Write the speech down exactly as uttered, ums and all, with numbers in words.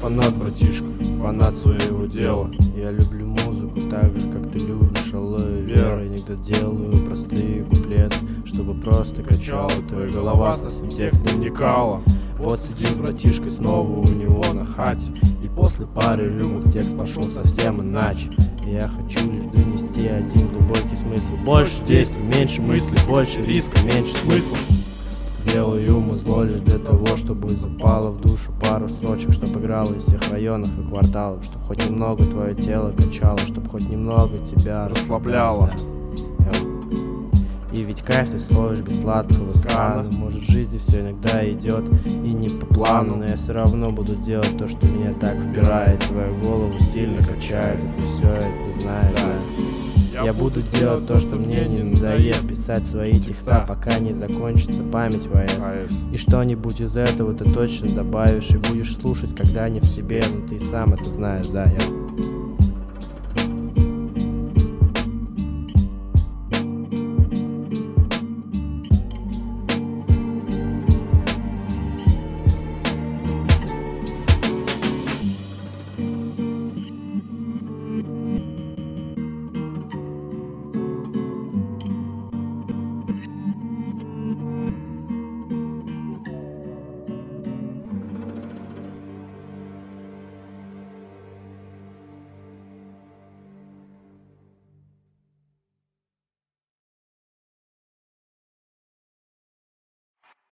фанат, братишка, фанат своего дела. Я люблю музыку так же, как ты любишь алоэ вера. Иногда делаю простые куплеты, чтобы просто качала твоя голова, совсем текст не вникала. Вот сидим с братишкой снова у него на хате, и после пары рюмок текст пошел совсем иначе. Я хочу лишь донести один глубокий смысл: больше действий, меньше мыслей, больше риска, меньше смысла. Делаю музло лишь для того, чтобы запало в душу пару строчек, чтоб играло из всех районов и кварталов, чтоб хоть немного твое тело качало, чтоб хоть немного тебя расслабляло. И ведь кайф ты словишь без сладкого стана. Может, в жизни все иногда идет и не по плану, но я все равно буду делать то, что меня так впирает, твою голову сильно качает, и ты все это знаешь, да. Я буду делать то, что мне не надоест, писать свои текста, пока не закончится память в АЭС. И что-нибудь из этого ты точно добавишь и будешь слушать, когда не в себе, но ты и сам это знаешь, да, я...